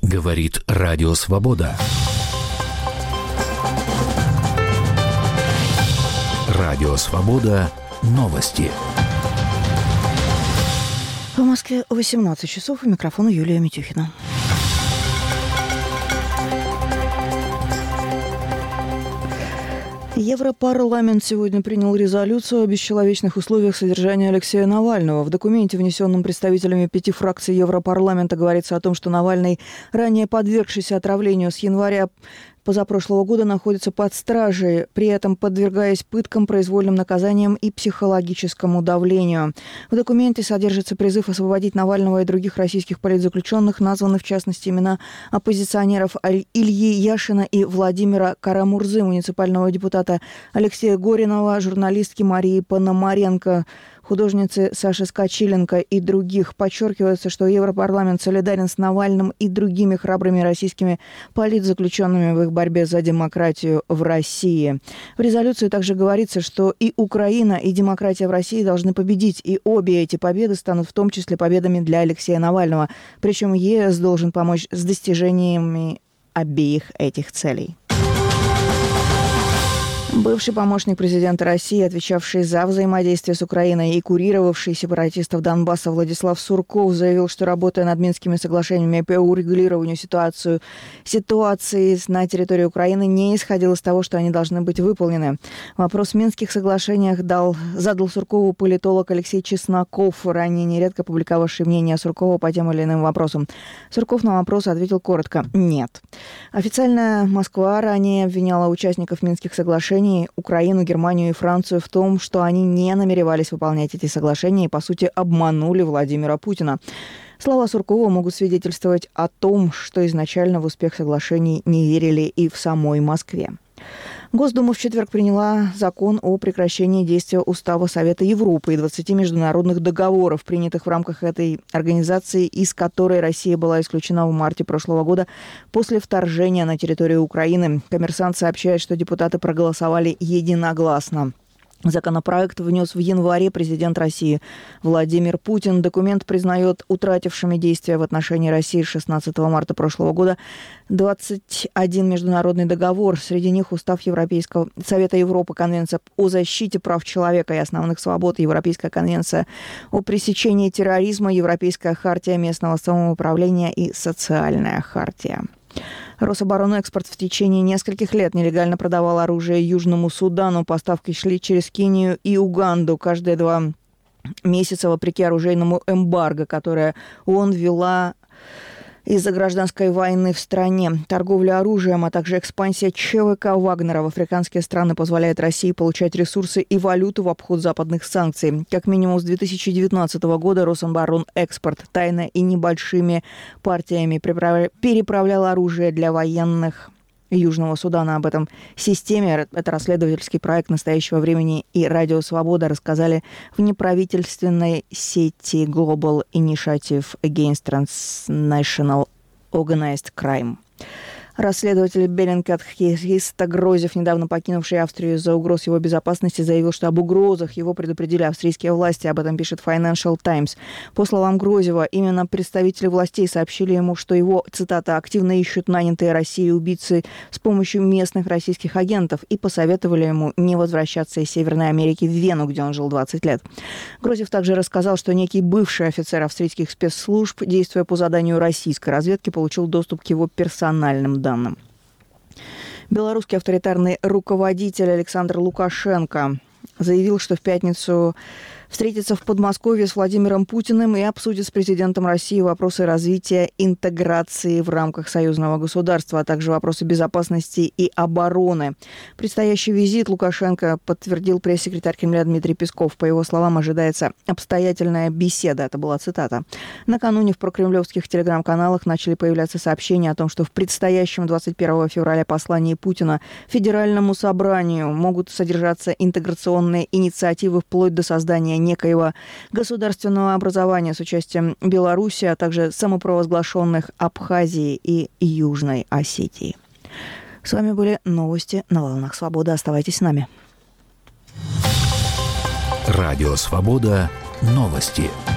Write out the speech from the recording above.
Говорит Радио Свобода. Радио Свобода. Новости. В Москве 18 часов. У микрофона Юлия Митюхина. Европарламент сегодня принял резолюцию о бесчеловечных условиях содержания Алексея Навального. В документе, внесенном представителями 5 фракций Европарламента, говорится о том, что Навальный, ранее подвергшийся отравлению с января позапрошлого года, находится под стражей, при этом подвергаясь пыткам, произвольным наказаниям и психологическому давлению. В документе содержится призыв освободить Навального и других российских политзаключенных, названы в частности имена оппозиционеров Ильи Яшина и Владимира Карамурзы, муниципального депутата Алексея Горинова, журналистки Марии Пономаренко, художницы Саши Скочиленко и других. Подчеркивается, что Европарламент солидарен с Навальным и другими храбрыми российскими политзаключенными в их борьбе за демократию в России. В резолюции также говорится, что и Украина, и демократия в России должны победить, и обе эти победы станут в том числе победами для Алексея Навального. Причем ЕС должен помочь с достижениями обеих этих целей. Бывший помощник президента России, отвечавший за взаимодействие с Украиной и курировавший сепаратистов Донбасса Владислав Сурков, заявил, что, работая над Минскими соглашениями по урегулированию ситуации на территории Украины, не исходил из того, что они должны быть выполнены. Вопрос в Минских соглашениях задал Суркову политолог Алексей Чесноков, ранее нередко публиковавший мнение Суркова по тем или иным вопросам. Сурков на вопрос ответил коротко – нет. Официально Москва ранее обвиняла участников Минских соглашений, Украину, Германию и Францию в том, что они не намеревались выполнять эти соглашения и, по сути, обманули Владимира Путина. Слова Суркова могут свидетельствовать о том, что изначально в успех соглашений не верили и в самой Москве. Госдума в четверг приняла закон о прекращении действия Устава Совета Европы и 20 международных договоров, принятых в рамках этой организации, из которой Россия была исключена в марте прошлого года после вторжения на территорию Украины. «Коммерсант» сообщает, что депутаты проголосовали единогласно. Законопроект внес в январе президент России Владимир Путин. Документ признает утратившими действия в отношении России с 16 марта прошлого года 21 международный договор. Среди них Устав Европейского Совета Европы, Конвенция о защите прав человека и основных свобод, Европейская конвенция о пресечении терроризма, Европейская хартия местного самоуправления и социальная хартия. Рособоронэкспорт в течение нескольких лет нелегально продавал оружие Южному Судану. Поставки шли через Кению и Уганду каждые 2 месяца, вопреки оружейному эмбарго, которое ООН ввела из-за гражданской войны в стране. Торговля оружием, а также экспансия ЧВК Вагнера в африканские страны позволяет России получать ресурсы и валюту в обход западных санкций. Как минимум с 2019 года Рособоронэкспорт тайно и небольшими партиями переправлял оружие для военных Южного Судана. Об этом системе, это расследовательский проект настоящего времени, и Радио Свобода рассказали в неправительственной сети Global Initiative Against Transnational Organized Crime. Расследователь Беллингкат Христо Грозев, недавно покинувший Австрию из-за угроз его безопасности, заявил, что об угрозах его предупредили австрийские власти. Об этом пишет Financial Times. По словам Грозева, именно представители властей сообщили ему, что его, цитата, «активно ищут нанятые Россией убийцы с помощью местных российских агентов», и посоветовали ему не возвращаться из Северной Америки в Вену, где он жил 20 лет. Грозев также рассказал, что некий бывший офицер австрийских спецслужб, действуя по заданию российской разведки, получил доступ к его персональным данным. Белорусский авторитарный руководитель Александр Лукашенко заявил, что в пятницу встретится в Подмосковье с Владимиром Путиным и обсудит с президентом России вопросы развития интеграции в рамках союзного государства, а также вопросы безопасности и обороны. Предстоящий визит Лукашенко подтвердил пресс-секретарь Кремля Дмитрий Песков. По его словам, ожидается обстоятельная беседа. Это была цитата. Накануне в прокремлевских телеграм-каналах начали появляться сообщения о том, что в предстоящем 21 февраля послании Путина Федеральному собранию могут содержаться интеграционные инициативы вплоть до создания некоего государственного образования с участием Беларуси, а также самопровозглашенных Абхазии и Южной Осетии. С вами были новости на волнах Свободы. Оставайтесь с нами. Радио Свобода. Новости.